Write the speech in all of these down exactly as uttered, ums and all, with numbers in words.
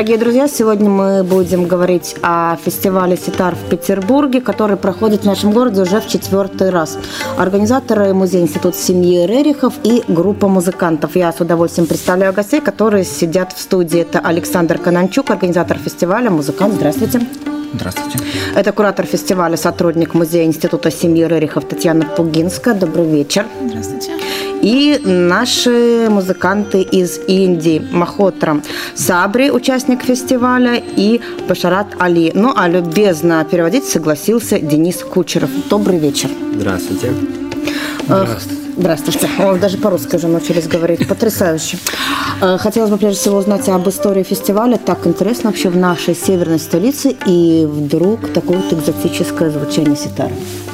Дорогие друзья, сегодня мы будем говорить о фестивале «Ситар» в Петербурге, который проходит в нашем городе уже в четвертый раз. Организаторы — музей-институт семьи Рерихов и группа музыкантов. Я с удовольствием представляю гостей, которые сидят в студии. Это Александр Кананчук, организатор фестиваля, музыкант. Здравствуйте. Здравствуйте. Это куратор фестиваля, сотрудник музея-института семьи Рерихов Татьяна Пугинская. Добрый вечер. Здравствуйте. И наши музыканты из Индии. Махотра Сабри, участник фестиваля, и Башарат Али. Ну, а любезно переводить согласился Денис Кучеров. Добрый вечер. Здравствуйте. Здравствуйте. Здравствуйте. О, даже по-русски уже научились говорить. Потрясающе. Хотелось бы прежде всего узнать об истории фестиваля. Так интересно вообще в нашей северной столице, и вдруг такое вот экзотическое звучание ситара.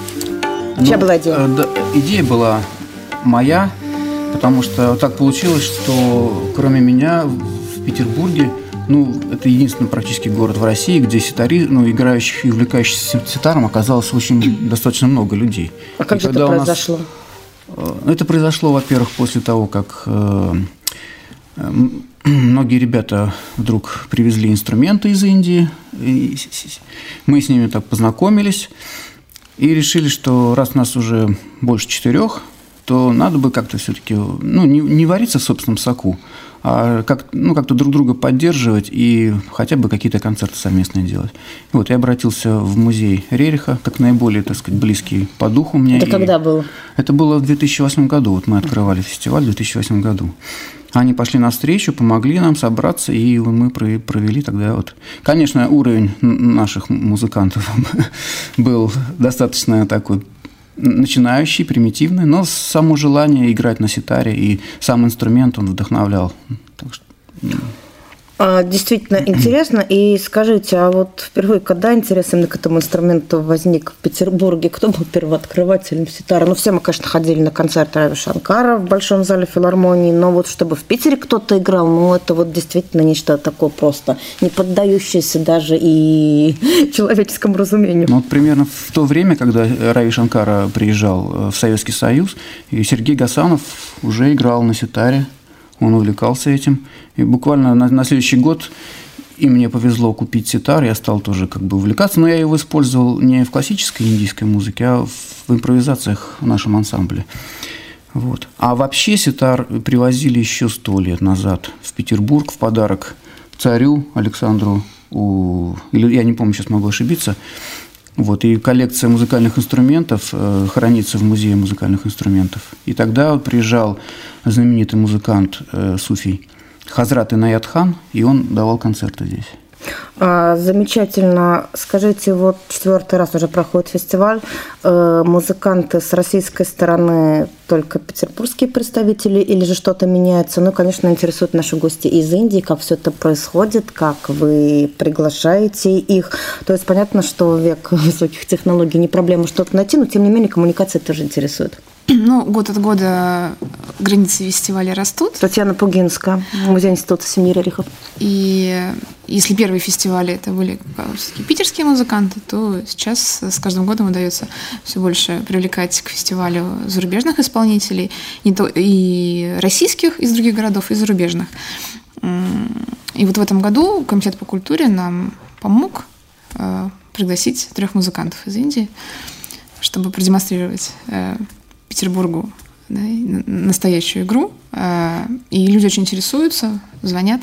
Ну, чья была идея? Да, идея была моя, потому что так получилось, что кроме меня в Петербурге, ну, это единственный практически город в России, где ситари, ну, играющих и увлекающихся ситаром оказалось очень достаточно много людей. А как и же это произошло? Нас, это произошло, во-первых, после того, как э, э, многие ребята вдруг привезли инструменты из Индии, и мы с ними так познакомились и решили, что раз нас уже больше четырех, то надо бы как-то все-таки, ну, не, не вариться в собственном соку, а как, ну, как-то друг друга поддерживать и хотя бы какие-то концерты совместные делать. И вот я обратился в музей Рериха, как наиболее, так сказать, близкий по духу мне. Это когда было? Это было в две тысячи восьмом году. Вот мы открывали фестиваль в две тысячи восьмом году. Они пошли навстречу, помогли нам собраться, и мы провели тогда вот... Конечно, уровень наших музыкантов был достаточно такой начинающий, примитивный, но само желание играть на ситаре и сам инструмент, он вдохновлял. Так что... Действительно интересно. И скажите, а вот впервые, когда интерес именно к этому инструменту возник в Петербурге? Кто был первооткрывателем ситара? Ну, все мы, конечно, ходили на концерт Рави Шанкара в Большом зале филармонии, но вот чтобы в Питере кто-то играл, ну, это вот действительно нечто такое просто не поддающееся даже и человеческому разумению. Ну, вот примерно в то время, когда Рави Шанкара приезжал в Советский Союз, и Сергей Гасанов уже играл на ситаре. Он увлекался этим. И буквально на, на следующий год и мне повезло купить ситар, я стал тоже как бы увлекаться, но я его использовал не в классической индийской музыке, а в импровизациях в нашем ансамбле. Вот. А вообще ситар привозили еще сто лет назад в Петербург в подарок царю Александру, у, или я не помню, сейчас могу ошибиться. Вот, и коллекция музыкальных инструментов э, хранится в музее музыкальных инструментов. И тогда приезжал знаменитый музыкант э, суфий Хазрат Инаят хан, и он давал концерты здесь. А, замечательно. Скажите, вот четвертый раз уже проходит фестиваль. Э, музыканты с российской стороны только петербургские представители или же что-то меняется? Ну, конечно, интересуют наши гости из Индии, как все это происходит, как вы приглашаете их. То есть понятно, что в век высоких технологий не проблема что-то найти, но тем не менее коммуникация тоже интересует. Ну, год от года границы фестиваля растут. Татьяна Пугинская, музей-института семьи Рерихов. И если первые фестивали это были все-таки питерские музыканты, то сейчас с каждым годом удается все больше привлекать к фестивалю зарубежных исполнителей, не то и российских из других городов, и зарубежных. И вот в этом году Комитет по культуре нам помог пригласить трех музыкантов из Индии, чтобы продемонстрировать Петербургу, да, настоящую игру. И люди очень интересуются, звонят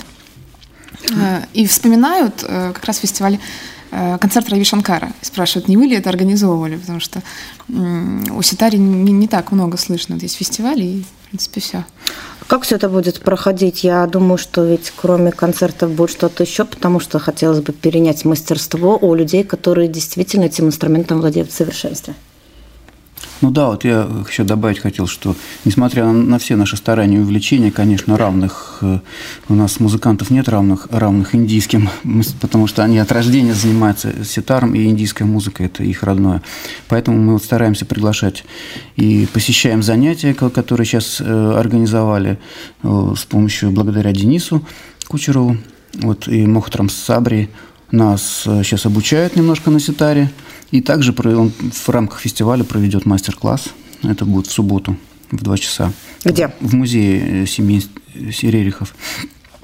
и вспоминают как раз фестиваль, концерт Рави Шанкара. И спрашивают, не вы ли это организовывали, потому что у ситари не, не так много слышно. Вот есть фестиваль, и, в принципе, все. Как все это будет проходить? Я думаю, что ведь кроме концертов будет что-то еще, потому что хотелось бы перенять мастерство у людей, которые действительно этим инструментом владеют в совершенстве. Ну да, вот я еще добавить хотел, что несмотря на все наши старания и увлечения, конечно, равных у нас музыкантов нет, равных, равных индийским, потому что они от рождения занимаются ситаром, и индийская музыка – это их родное. Поэтому мы вот стараемся приглашать и посещаем занятия, которые сейчас организовали с помощью, благодаря Денису Кучерову, вот, и Мохотрам Сабри нас сейчас обучают немножко на ситаре. И также он в рамках фестиваля проведет мастер-класс. Это будет в субботу в два часа. Где? В музее семьи Рерихов.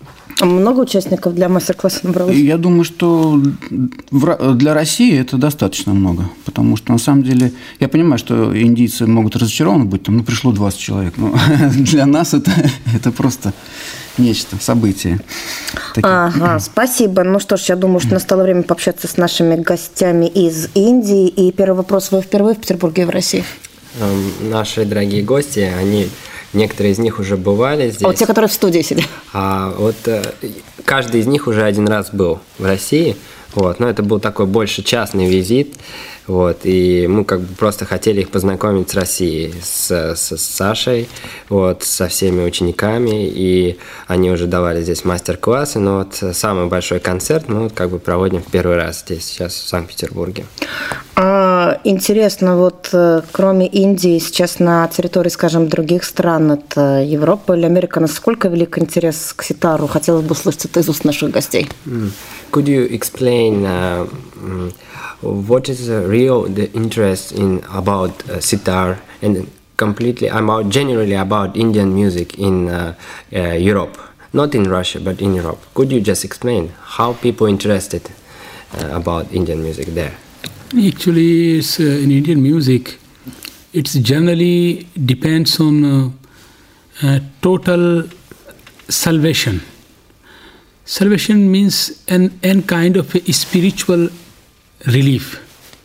Много участников для мастер-класса набралось? Я думаю, что для России это достаточно много, потому что, на самом деле, я понимаю, что индийцы могут разочарованы быть, там, ну, пришло двадцать человек, но для нас это, это просто нечто, событие. Ага, спасибо. Ну что ж, я думаю, что настало время пообщаться с нашими гостями из Индии. И первый вопрос: вы впервые в Петербурге и в России? Наши дорогие гости, они... Некоторые из них уже бывали здесь. А вот те, которые в студии сидят? А вот каждый из них уже один раз был в России. Вот, но это был такой больше частный визит. Вот, и мы как бы просто хотели их познакомить с Россией, с, с, с Сашей, вот, со всеми учениками, и они уже давали здесь мастер-классы, но вот самый большой концерт мы вот как бы проводим в первый раз здесь, сейчас, в Санкт-Петербурге. А, интересно, вот кроме Индии, сейчас на территории, скажем, других стран, это Европа или Америка, насколько велик интерес к ситару? Хотелось бы услышать это из уст наших гостей. Mm. Could you explain uh, what is the real the interest in about uh, sitar and completely about generally about Indian music in uh, uh, Europe, not in Russia but in Europe? Could you just explain how people interested uh, about Indian music there? Actually, it's, uh, in Indian music, it generally depends on uh, uh, total salvation. Salvation means an, an kind of a spiritual relief.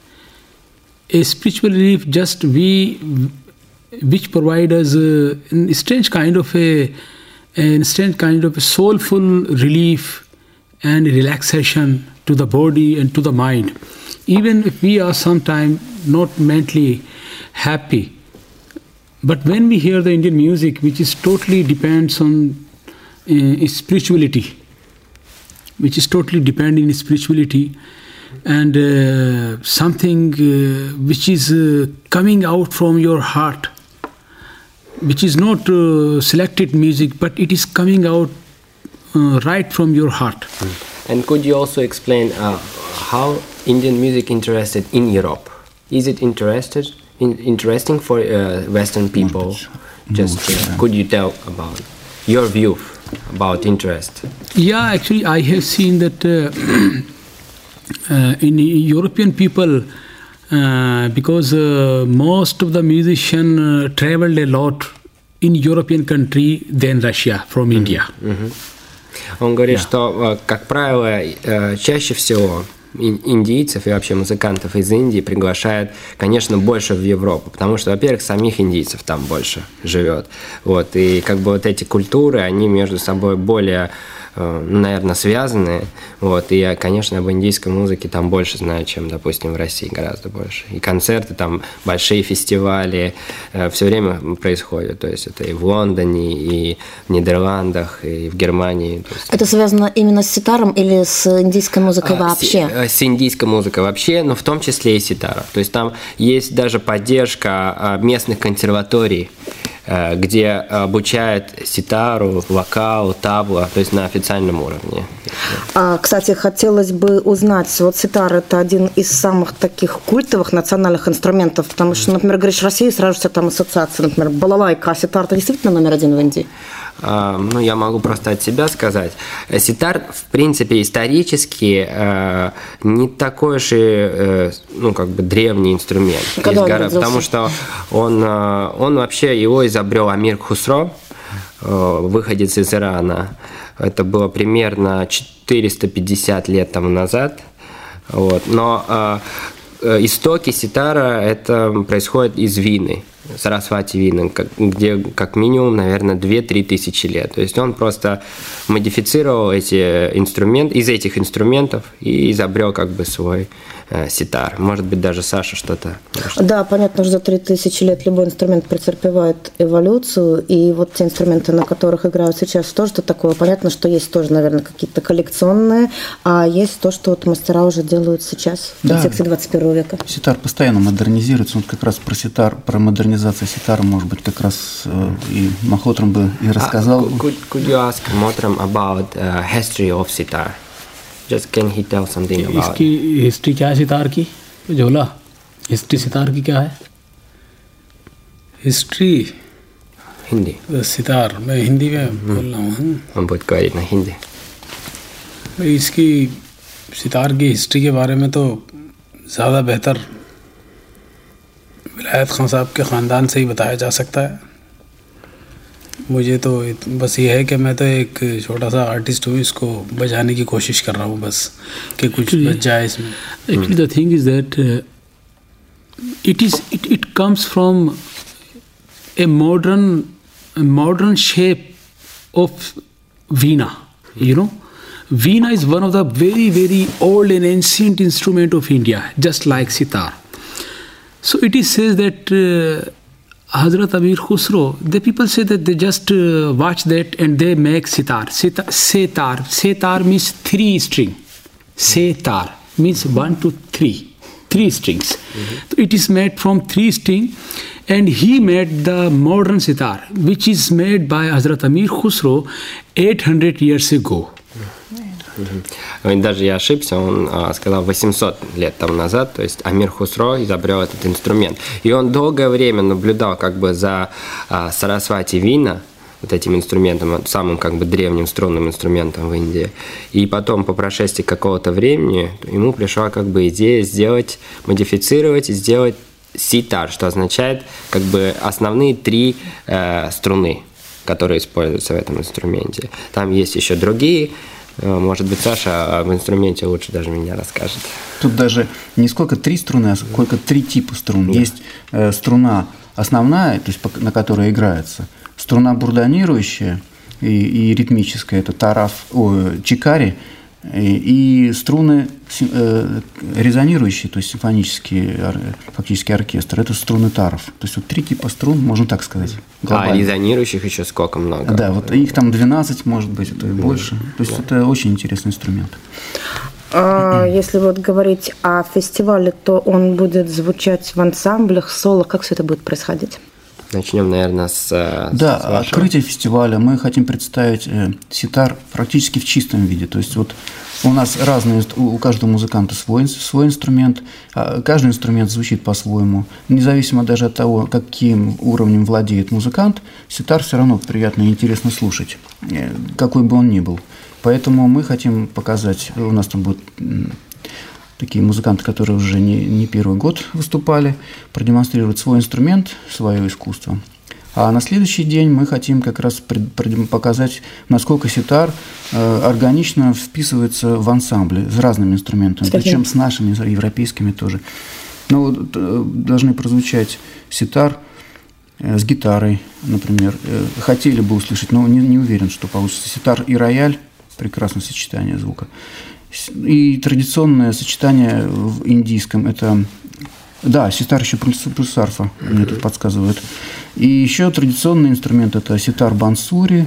A spiritual relief just we, which provide us a, a strange kind of a, a strange kind of a soulful relief and relaxation to the body and to the mind. Even if we are sometimes not mentally happy, but when we hear the Indian music, which is totally depends on uh, spirituality, which is totally dependent on spirituality, and uh, something uh, which is uh, coming out from your heart, which is not uh, selected music, but it is coming out uh, right from your heart. And could you also explain uh, how Indian music interested in Europe? Is it interested in, interesting for uh, Western people? Just uh, could you tell about your view about interest? Yeah, actually, I have seen that uh, uh, in European people, uh, because uh, most of the musicians uh, traveled a lot in European country than Russia from mm-hmm. India. Mm-hmm. Он говорит, yeah. что, как правило, чаще всего индийцев и вообще музыкантов из Индии приглашают, конечно, больше в Европу, потому что, во-первых, самих индийцев там больше живет. Вот, и как бы вот эти культуры, они между собой более, наверное, связаны. Вот, и я, конечно, об индийской музыке там больше знаю, чем, допустим, в России, гораздо больше. И концерты, там большие фестивали все время происходят. То есть это и в Лондоне, и в Нидерландах, и в Германии. То есть... Это связано именно с ситаром или с индийской музыкой а, вообще? С, с индийской музыкой вообще, но в том числе и ситара. То есть там есть даже поддержка местных консерваторий, где обучают ситару, вокал, табла, то есть на официальном уровне. А, кстати, хотелось бы узнать, вот ситар – это один из самых таких культовых национальных инструментов, потому что, например, говоришь Россия, сразу же там ассоциация, например, балалайка, а ситар – это действительно номер один в Индии? Uh, ну, я могу просто от себя сказать. Ситар, в принципе, исторически uh, не такой же, uh, ну, как бы древний инструмент. Гора, потому что он, uh, он вообще, его изобрел Амир Хусро, uh, выходец из Ирана. Это было примерно четыреста пятьдесят лет тому назад. Вот. Но uh, истоки ситара это происходит из Вины. Сарасвати Вина, где как минимум, наверное, две-три тысячи лет. То есть он просто модифицировал эти инструменты, из этих инструментов и изобрел как бы свой э, ситар. Может быть, даже Саша что-то... Может... Да, понятно, что за три тысячи лет любой инструмент претерпевает эволюцию, и вот те инструменты, на которых играют сейчас, тоже что такое. Понятно, что есть тоже, наверное, какие-то коллекционные, а есть то, что вот мастера уже делают сейчас, в да. контексте двадцать первого века. Ситар постоянно модернизируется. Вот как раз про ситар, про модернизацию ситара, может быть, как раз э, и Махотрам бы и рассказал. Uh, could, could you ask Motram about uh, history of sitar? Just can he tell something about? इसकी history क्या है सितार की? जोला हिस्ट्री सितार की क्या है? हिस्ट्री हिंदी सितार मैं हिंदी में बोल रहा हूँ. Он будет говорить на хинди. इसकी सितार की हिस्ट्री के बारे में तो ज़्यादा बेहतर विलायत खान साहब के ख़ानदान से ही बताया जा सकता है। मुझे तो बस ये है कि मैं तो एक छोटा सा आर्टिस्ट हूँ, इसको बजाने की कोशिश कर रहा हूँ बस कि कुछ बच जाए इसमें। Actually the thing is that uh, it is it, it comes from a modern a modern shape of veena, you know. Veena is one of the very very old and ancient instrument of India, just like sitar. So it is says that uh, Hazrat Amir Khusro, the people say that they just uh, watch that and they make sitar. Sitar, setar. Setar means three string. Setar means one to three. Three strings. Mm-hmm. So it is made from three string, and he made the modern sitar, which is made by Hazrat Amir Khusro eight hundred years ago. Mm-hmm. Даже я ошибся, он а, сказал восемьсот лет тому назад, то есть Амир Хусро изобрел этот инструмент. И он долгое время наблюдал как бы за а, Сарасвати Вина, вот этим инструментом, самым как бы древним струнным инструментом в Индии. И потом, по прошествии какого-то времени, ему пришла как бы идея сделать, модифицировать и сделать ситар, что означает как бы основные три э, струны, которые используются в этом инструменте. Там есть еще другие. Может быть, Саша об инструменте лучше даже меня расскажет. Тут даже не сколько три струны, а сколько три типа струн. Да. Есть э, струна основная, то есть на которой играется, струна бурдонирующая и, и ритмическая, это тараф, о, чикари, и, и струны э, резонирующие, то есть симфонические, фактически оркестр, это струны таров. То есть вот три типа струн, можно так сказать. Глобально. А резонирующих еще сколько много? Да, вот их там двенадцать, может быть, это и больше. То есть да. Это очень интересный инструмент. А если вот говорить о фестивале, то он будет звучать в ансамблях, соло, как все это будет происходить? Начнем, наверное, с... Да, с вашего. Открытие фестиваля. Мы хотим представить э, ситар практически в чистом виде. То есть вот у нас разные, у каждого музыканта свой, свой инструмент, каждый инструмент звучит по-своему. Независимо даже от того, каким уровнем владеет музыкант, ситар все равно приятно и интересно слушать, какой бы он ни был. Поэтому мы хотим показать, у нас там будут такие музыканты, которые уже не, не первый год выступали, продемонстрировать свой инструмент, свое искусство. А на следующий день мы хотим как раз пред, пред, показать, насколько ситар э, органично вписывается в ансамбль с разными инструментами, Кстати. Причем с нашими, с европейскими тоже. Ну, э, должны прозвучать ситар э, с гитарой, например. Э, хотели бы услышать, но не, не уверен, что получится. Ситар и рояль, прекрасное сочетание звука. И традиционное сочетание в индийском – это, да, ситар еще плюс, плюс арфа, мне тут подсказывают. И еще традиционный инструмент – это ситар бансури.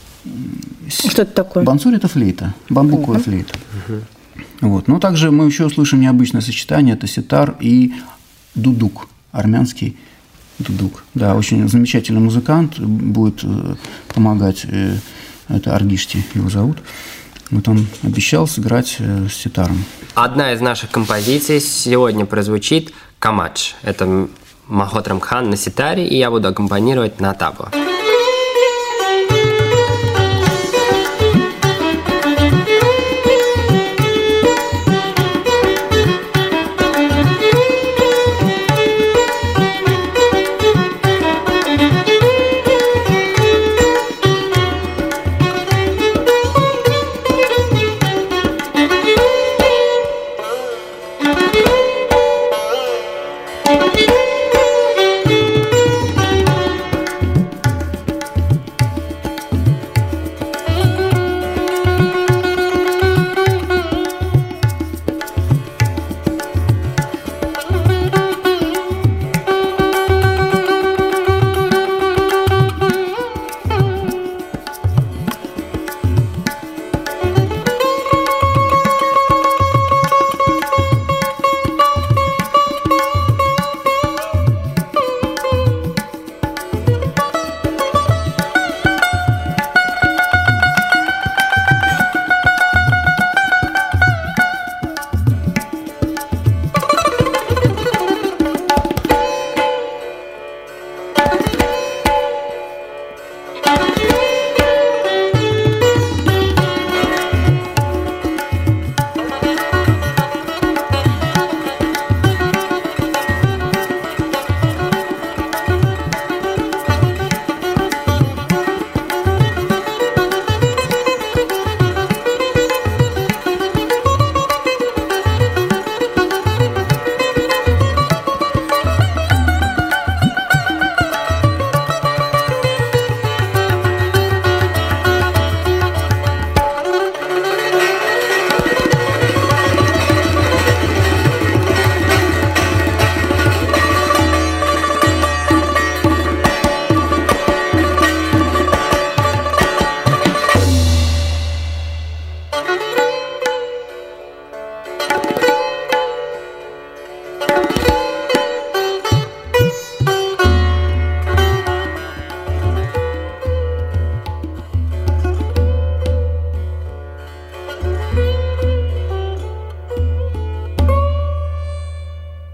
Что это такое? Бансури – это флейта, бамбуковая uh-huh. флейта. Uh-huh. Вот. Но также мы еще услышим необычное сочетание – это ситар и дудук, армянский дудук. Да, очень замечательный музыкант, будет помогать, это Аргишти его зовут. Вот он обещал сыграть э, с ситаром. Одна из наших композиций сегодня прозвучит «Камадж». Это Махотрам Хан на ситаре, и я буду аккомпанировать на табло.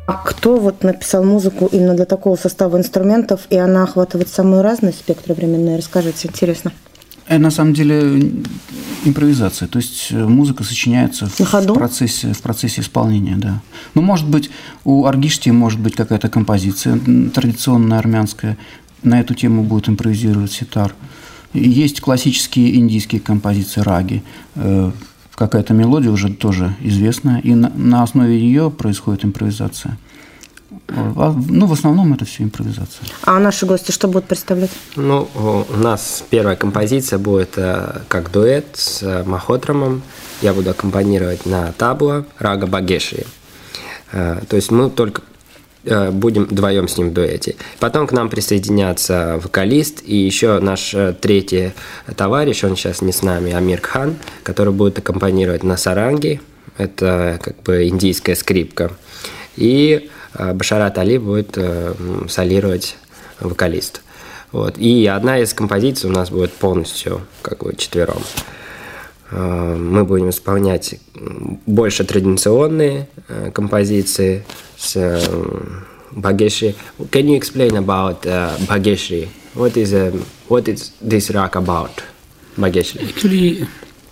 А кто вот написал музыку именно для такого состава инструментов, и она охватывает самые разные спектры временные? Расскажите, интересно. Это на самом деле импровизация, то есть музыка сочиняется в, в, процессе, в процессе исполнения, да. Ну, может быть, у Аргишти может быть какая-то композиция традиционная армянская, на эту тему будет импровизировать ситар. Есть классические индийские композиции раги, какая-то мелодия уже тоже известная, и на, на основе ее происходит импровизация. А, ну, в основном это все импровизация. А наши гости что будут представлять? Ну, у нас первая композиция будет как дуэт с Махотрамом. Я буду аккомпанировать на табло рага Багешри. То есть мы только будем вдвоем с ним в дуэте. Потом к нам присоединятся вокалист и еще наш третий товарищ, он сейчас не с нами, Амир Кхан, который будет аккомпанировать на саранги. Это как бы индийская скрипка. И Башарат Али будет солировать вокалист. Вот. И одна из композиций у нас будет полностью как бы четвером. Мы будем исполнять больше традиционные композиции с Bageshri. Can you explain about uh, Bageshri? What is a, what is this rag about? Bageshri. Actually,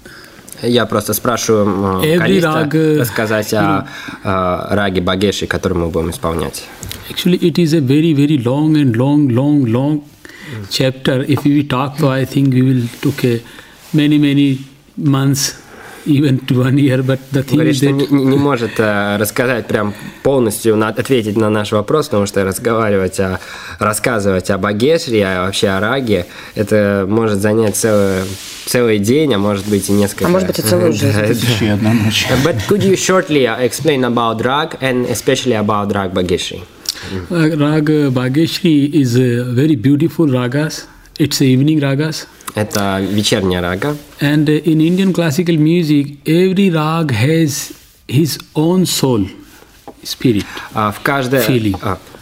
я просто спрашиваю вокалиста рассказать о, о раге Багешри, который мы будем исполнять. Actually, it is a very, very long and long, long, long chapter. If we talk, I think we will took a many, many months, even to one year. But the thing Говорит, is that... что не, не может uh, рассказать прям полностью, на, ответить на наш вопрос, потому что разговаривать, о, рассказывать о Багешри, а вообще о раге, это может занять целый, целый день, а может быть и несколько... А может быть и целую жизнь. Еще одна ночь. But could you shortly explain about rag and especially about rag Bageshri? Uh, rag Bageshri is a very beautiful ragas. It's a evening ragas. Это вечерняя рага. And in Indian classical music, every rag has his own soul, spirit, а в каждой, feeling.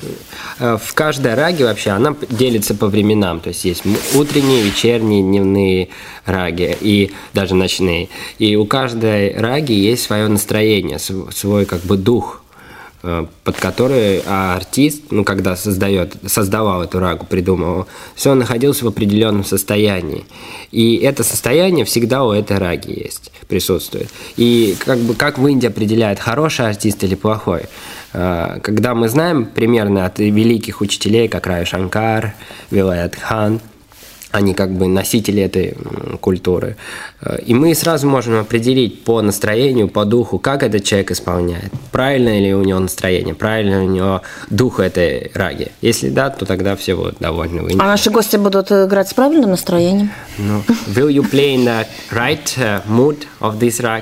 А, в каждой раге вообще она делится по временам. То есть есть утренние, вечерние, дневные раги и даже ночные. И у каждой раги есть свое настроение, свой как бы дух, под который артист, ну, когда создает, создавал эту рагу, придумывал, все, он находился в определенном состоянии. И это состояние всегда у этой раги есть, присутствует. И как бы как в Индии определяет, хороший артист или плохой. Когда мы знаем примерно от великих учителей, как Рави Шанкар, Вилайат Хан, они как бы носители этой культуры. И мы сразу можем определить по настроению, по духу, как этот человек исполняет. Правильно ли у него настроение, правильно ли у него дух этой раги. Если да, то тогда все будут довольны. А наши гости будут играть с правильным настроением? No. Will you play in the right mood of this rag?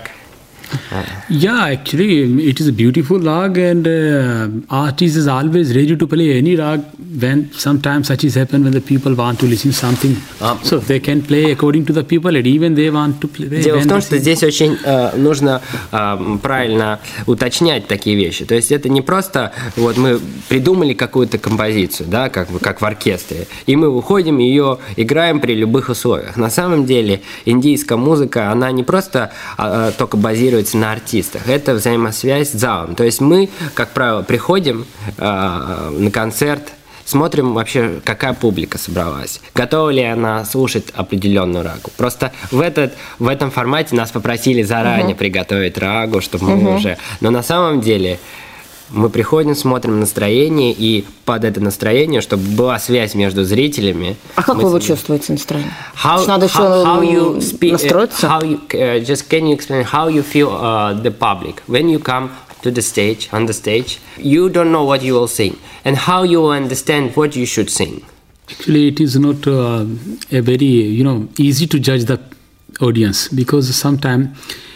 Yeah, actually, it is a beautiful rag, and uh, artist is always ready to play any rag when sometimes such is happen when the people want to listen something. Um, so they can play according to the people, and even they want to play. Дело в том, что здесь очень э, нужно э, правильно уточнять такие вещи. То есть это не просто вот мы придумали какую-то композицию, да, как как в оркестре, и мы выходим и ее играем при любых условиях. На самом деле индийская музыка, она не просто э, только базируется на артистах, это взаимосвязь с залом. То есть мы, как правило, приходим э, на концерт, смотрим вообще, какая публика собралась, готова ли она слушать определенную рагу. Просто в, этот, в этом формате нас попросили заранее uh-huh. приготовить рагу, чтобы uh-huh. мы уже... Но на самом деле мы приходим, смотрим настроение, и под это настроение, чтобы была связь между зрителями. А как вы его чувствуете, настроение? How, Надо еще how, how you speak, настроиться? How you, uh, just can you explain how you feel uh, the public when you come to the stage, on the stage, you don't know what you will sing, and how you will understand what you should sing? Actually, it is not uh, a very, you know, easy to judge the audience, because sometimes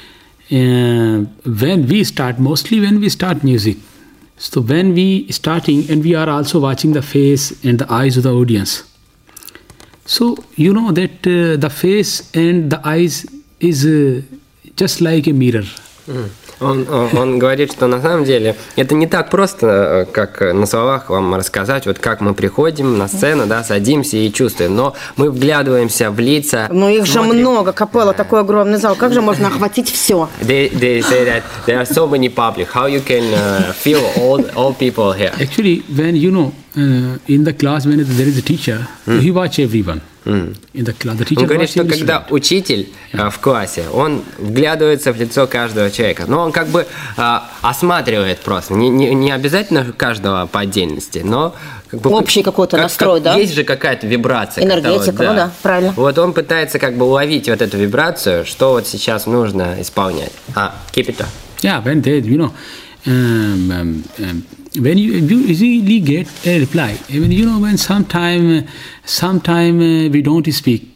uh, when we start, mostly when we start music, so when we starting and we are also watching the face and the eyes of the audience. So you know that uh, the face and the eyes is uh, just like a mirror. Mm. Он, он, он говорит, что на самом деле это не так просто, как на словах вам рассказать, вот как мы приходим на сцену, да, садимся и чувствуем, но мы вглядываемся в лица. Ну их смотрим. Же много, капелла, такой огромный зал, как же можно охватить все? They, they say that there are so many public, how you can uh, feel all, all people here? Actually, when you know, uh, in the class when there is a teacher, mm. he watch everyone. Mm. In the class, the teacher он говорит, что every когда student. Учитель uh, в классе, он вглядывается в лицо каждого человека, но он как бы uh, осматривает просто, не, не, не обязательно каждого по отдельности, но как бы, общий какой-то как, настрой, как, да? Есть же какая-то вибрация. Энергетика, вот, да. ну да, правильно. Вот он пытается как бы уловить вот эту вибрацию, что вот сейчас нужно исполнять. А, keep it up. Yeah, when they, you know, um, um, um, when you, you easily get a reply. I mean, you know, when sometime, sometime uh, we don't speak,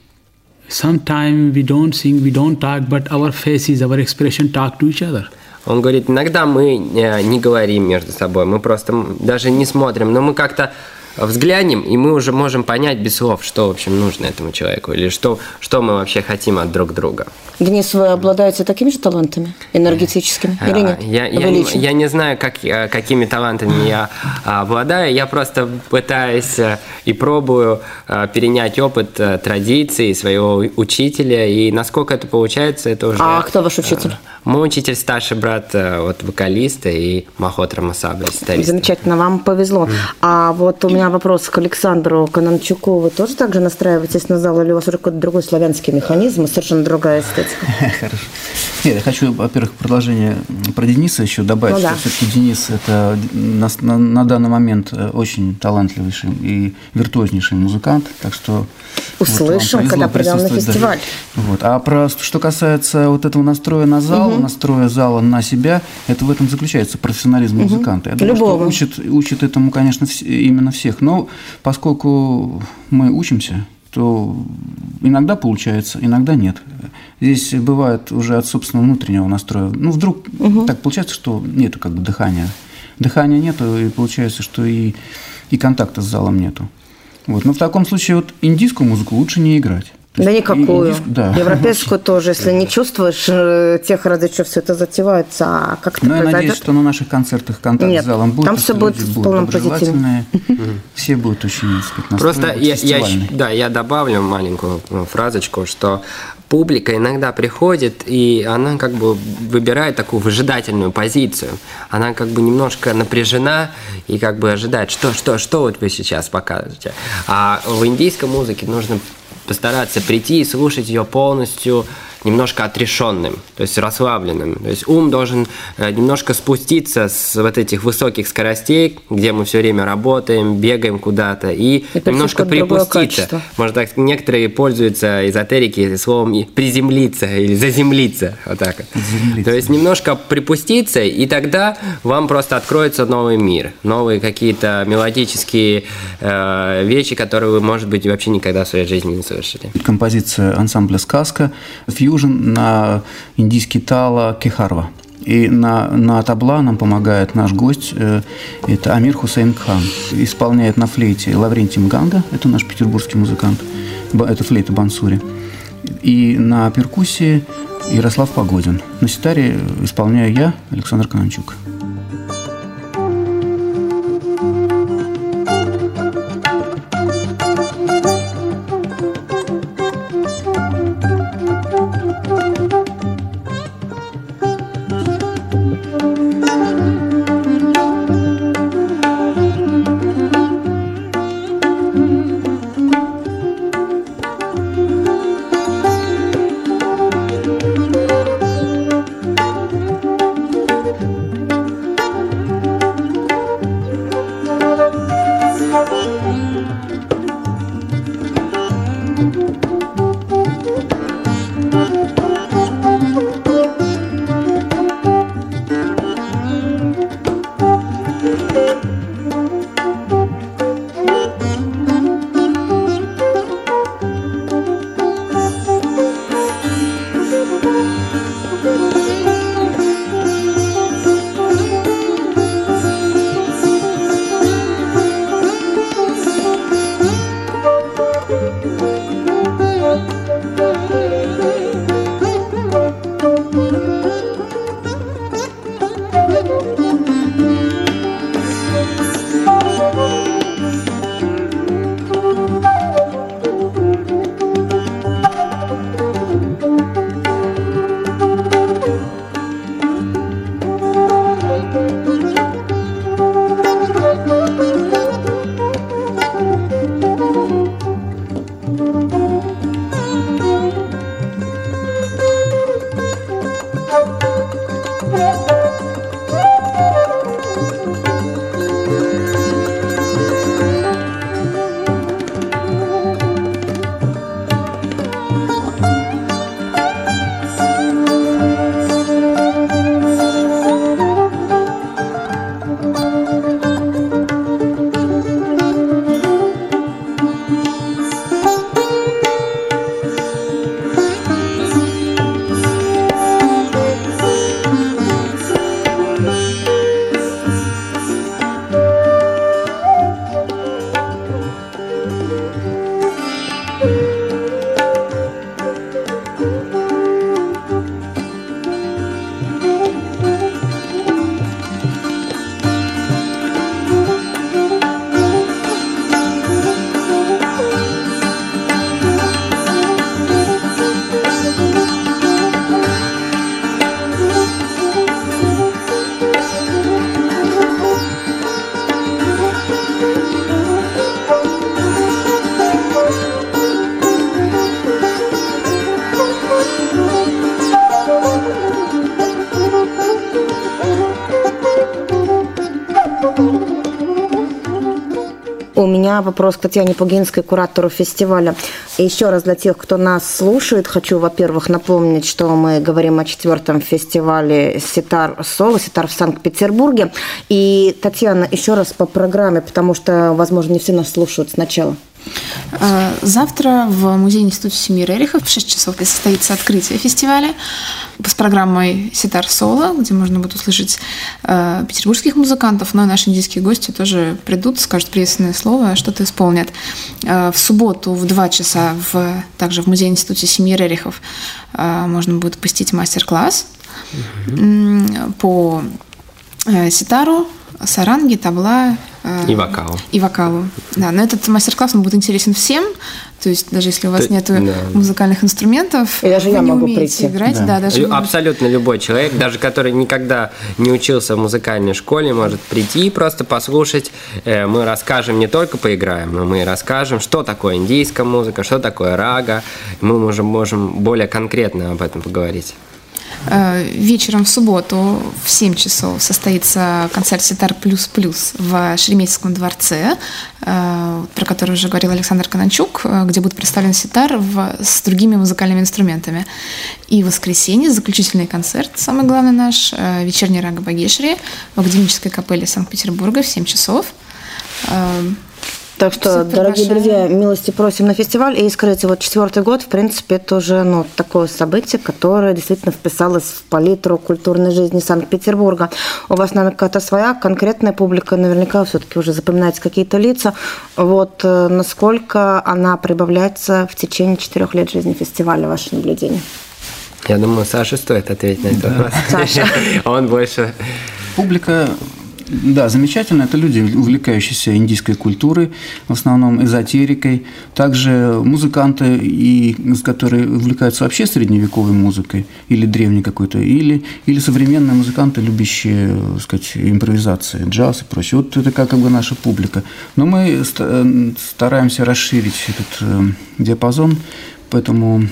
sometime we don't sing, we don't talk, but our faces, our expression talk to each other. Он говорит, иногда мы не говорим между собой, мы просто даже не смотрим, но мы как-то взглянем, и мы уже можем понять без слов, что, в общем, нужно этому человеку, или что, что мы вообще хотим от друг друга. Денис, вы обладаете такими же талантами энергетическими или нет? Я, я, я не знаю, как, какими талантами я обладаю, я просто пытаюсь и пробую перенять опыт традиций своего учителя, и насколько это получается, это уже... А кто ваш учитель? Мой учитель старший брат вот, вокалиста и Махотра Масаба, гитариста. Замечательно, вам повезло. А вот у меня вопрос к Александру Кананчуку. Вы тоже так же настраиваетесь на зал, или у вас уже какой-то другой славянский механизм и совершенно другая эстетика? Хорошо. Нет, я хочу, во-первых, продолжение про Дениса еще добавить, ну, что да. все-таки Денис это на, на, на данный момент очень талантливейший и виртуознейший музыкант, так что услышим, вот, когда придем на фестиваль. Да. Вот. А про что касается вот этого настроя на зал, угу. настроя зала на себя, это в этом заключается профессионализм угу. музыканта. Я думаю, Любого. что учат, учат этому, конечно, вс- именно всех. Но поскольку мы учимся, то иногда получается, иногда нет. Здесь бывает уже от собственного внутреннего настроя. Ну, вдруг угу. так получается, что нету как бы дыхания. Дыхания нету, и получается, что и, и контакта с залом нету. Вот. Но в таком случае вот индийскую музыку лучше не играть. Да никакую. Индийск... Да. Европейскую тоже, если не чувствуешь тех, ради чего все это затевается, а как это Но произойдет? Я надеюсь, что на наших концертах контакт Нет, с залом будет. Там все будет в полном позитиве. Все будут очень, так сказать, Просто я, я, да, я добавлю маленькую фразочку, что публика иногда приходит, и она как бы выбирает такую выжидательную позицию. Она как бы немножко напряжена и как бы ожидает, что, что, что вот вы сейчас покажете. А в индийской музыке нужно постараться прийти и слушать ее полностью немножко отрешенным, то есть расслабленным. То есть ум должен немножко спуститься с вот этих высоких скоростей, где мы все время работаем, бегаем куда-то, и, и немножко припуститься. Может, так некоторые пользуются эзотерики словом «приземлиться» или «заземлиться». Вот так вот. То есть немножко припуститься, и тогда вам просто откроется новый мир, новые какие-то мелодические э, вещи, которые вы, может быть, вообще никогда в своей жизни не слышали. Композиция ансамбля «Сказка», фьюжн на индийский тала кехарва. И на, на табла нам помогает наш гость, э, это Амир Хусейн Кхан. Исполняет на флейте Лаврентий Мганга, это наш петербургский музыкант, это флейта бансури. И на перкуссии Ярослав Погодин. На ситаре исполняю я, Александр Кананчук. У меня вопрос к Татьяне Пугинской, куратору фестиваля. И еще раз для тех, кто нас слушает, хочу, во-первых, напомнить, что мы говорим о четвертом фестивале «Ситар Соло», «Ситар» в Санкт-Петербурге. И, Татьяна, еще раз по программе, потому что, возможно, не все нас слушают сначала. Завтра в Музее-институте семьи Рерихов в шесть часов состоится открытие фестиваля с программой «Ситар Соло», где можно будет услышать э, петербургских музыкантов, но и наши индийские гости тоже придут, скажут приветственное слово, что-то исполнят. Э, в субботу в два часа в, также в Музее-институте семьи Рерихов э, можно будет посетить мастер-класс mm-hmm. по э, ситару, саранги, табла э, и вокалу. И вокалу. Да, но этот мастер-класс он будет интересен всем. То есть даже если у вас нет да. музыкальных инструментов, и даже вы я не могу умеете прийти. играть. Да. Да, даже абсолютно вы... любой человек, даже который никогда не учился в музыкальной школе, может прийти и просто послушать. Мы расскажем, не только поиграем, но мы расскажем, что такое индийская музыка, что такое рага. Мы можем, можем более конкретно об этом поговорить. Вечером в субботу в семь часов состоится концерт «Ситар плюс плюс» в Шереметьевском дворце, про который уже говорил Александр Кананчук, где будет представлен ситар в, с другими музыкальными инструментами. И в воскресенье заключительный концерт, самый главный наш, вечерний рага Багешри в Академической капелле Санкт-Петербурга в семь часов. Так что, дорогие друзья, милости просим на фестиваль. И, скажите, вот четвертый год, в принципе, это уже ну, такое событие, которое действительно вписалось в палитру культурной жизни Санкт-Петербурга. У вас, наверное, какая-то своя конкретная публика, наверняка все-таки уже запоминаете какие-то лица. Вот насколько она прибавляется в течение четырех лет жизни фестиваля, ваше наблюдение? Я думаю, Саше стоит ответить на этот вопрос. Саша. Он больше... Публика... Да, замечательно. Это люди, увлекающиеся индийской культурой, в основном эзотерикой. Также музыканты, и, которые увлекаются вообще средневековой музыкой или древней какой-то, или, или современные музыканты, любящие, так сказать, импровизации, джаз и прочее. Вот это как бы наша публика. Но мы стараемся расширить этот диапазон, поэтому...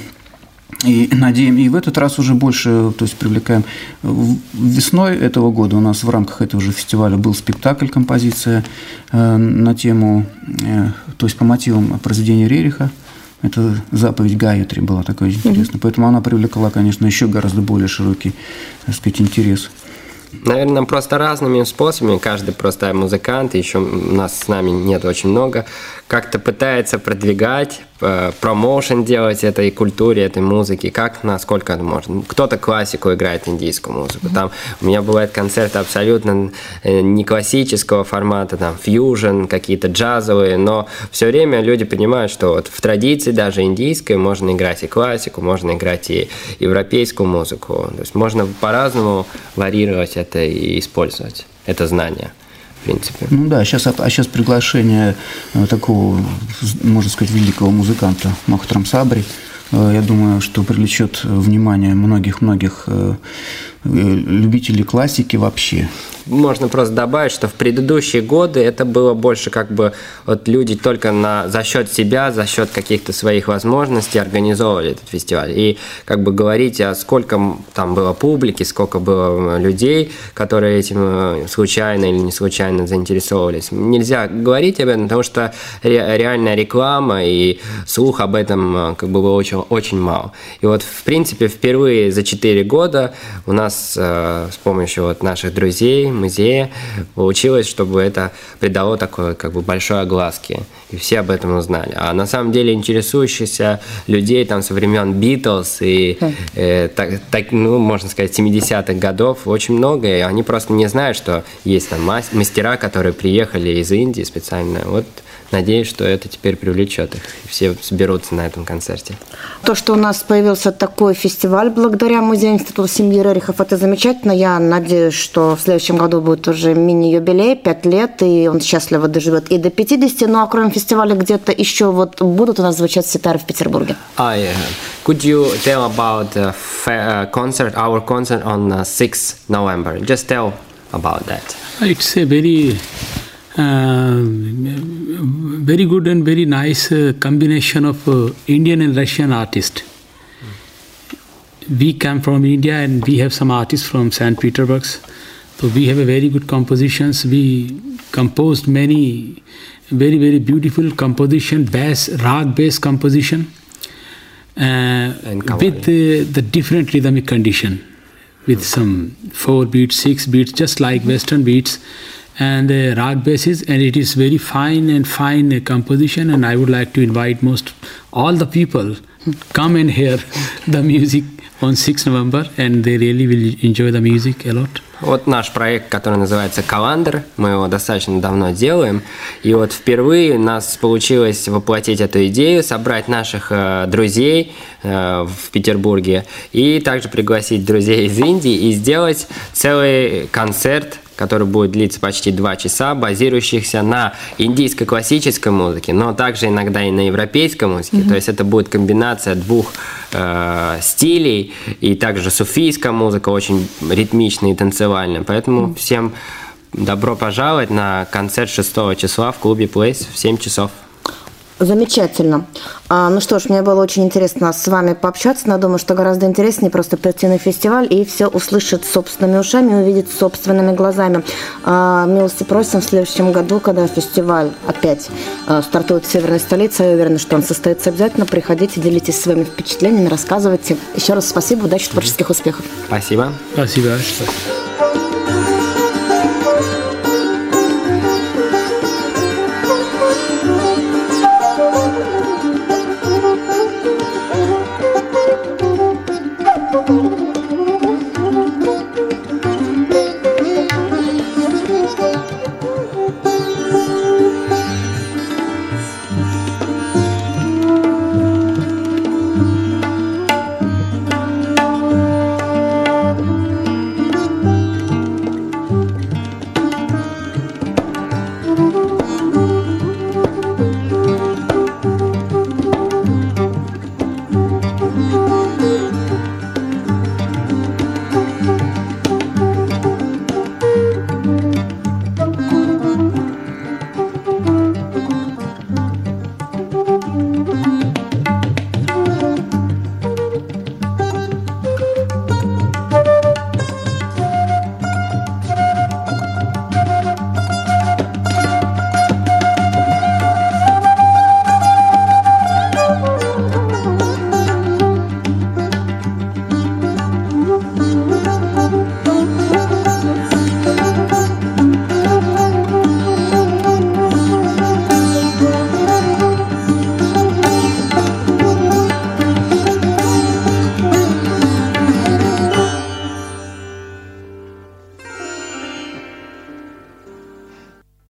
И надеем, и в этот раз уже больше, то есть привлекаем. Весной этого года у нас в рамках этого же фестиваля был спектакль, композиция э, на тему, э, то есть по мотивам произведения Рериха. Это заповедь Гаятри была такая очень интересная. Mm-hmm. Поэтому она привлекла, конечно, еще гораздо более широкий, так сказать, интерес. Наверное, нам просто разными способами, каждый просто музыкант, еще нас с нами нет очень много, как-то пытается продвигать, промоушен делать этой культуре, этой музыки, как, насколько это можно. Кто-то классику играет, индийскую музыку. Там у меня бывают концерты абсолютно не классического формата, там фьюжн, какие-то джазовые, но все время люди понимают, что вот в традиции даже индийской можно играть и классику, можно играть и европейскую музыку. То есть можно по-разному варьировать это и использовать это знание. В принципе. Ну да, сейчас, а сейчас приглашение такого, можно сказать, великого музыканта Мохотрам Сабри, я думаю, что привлечет внимание многих-многих любителей классики вообще. Можно просто добавить, что в предыдущие годы это было больше как бы вот люди только на, за счет себя, за счет каких-то своих возможностей организовывали этот фестиваль. И как бы говорить, а сколько там было публики, сколько было людей, которые этим случайно или не случайно заинтересовывались. Нельзя говорить об этом, потому что ре, реальная реклама и слух об этом как бы было очень, очень мало. И вот в принципе впервые за четыре года у нас э, с помощью вот наших друзей, музея, получилось, чтобы это придало такой как бы большой огласке, и все об этом узнали. А на самом деле интересующихся людей там со времен Битлз и, э, так, так, ну, можно сказать, семидесятых годов очень много, и они просто не знают, что есть там мастера, которые приехали из Индии специально. Вот надеюсь, что это теперь привлечет их, и все соберутся на этом концерте. То, что у нас появился такой фестиваль благодаря Музею-институту семьи Рерихов, это замечательно. Я надеюсь, что в следующем году будет уже мини-юбилей, пять лет, и он счастливо доживет и до пятидесяти. Ну, а кроме фестиваля где-то еще вот будут у нас звучать ситары в Петербурге? Ah, yeah. Could you tell about the uh, concert, our concert on uh, sixth of November? Just tell about that. It's a very... Uh, very good and very nice uh, combination of uh, Indian and Russian artists. We come from India and we have some artists from Saint Petersburg. So we have a very good compositions. We composed many very, very beautiful composition, bass, rag bass composition, uh, with the, the different rhythmic condition, with some four beats, six beats, just like Western beats, and uh, rag basses, and it is very fine and fine uh, composition. And I would like to invite most all the people come and hear the music on sixth November, and they really will enjoy the music a lot. Вот наш проект, который называется «Каландр», мы его достаточно давно делаем, и вот впервые у нас получилось воплотить эту идею, собрать наших э, друзей э, в Петербурге и также пригласить друзей из Индии и сделать целый концерт, который будет длиться почти два часа, базирующихся на индийской классической музыке, но также иногда и на европейской музыке. Mm-hmm. То есть это будет комбинация двух э, стилей, и также суфийская музыка, очень ритмичная и танцевальная. Поэтому mm-hmm. всем добро пожаловать на концерт шестого числа в клубе Place в семь часов. Замечательно. А, ну что ж, мне было очень интересно с вами пообщаться, но думаю, что гораздо интереснее просто прийти на фестиваль и все услышать собственными ушами, увидеть собственными глазами. А, милости просим в следующем году, когда фестиваль опять а, стартует в северной столице, я уверена, что он состоится обязательно. Приходите, делитесь своими впечатлениями, рассказывайте. Еще раз спасибо, удачи, творческих успехов. Спасибо. Спасибо.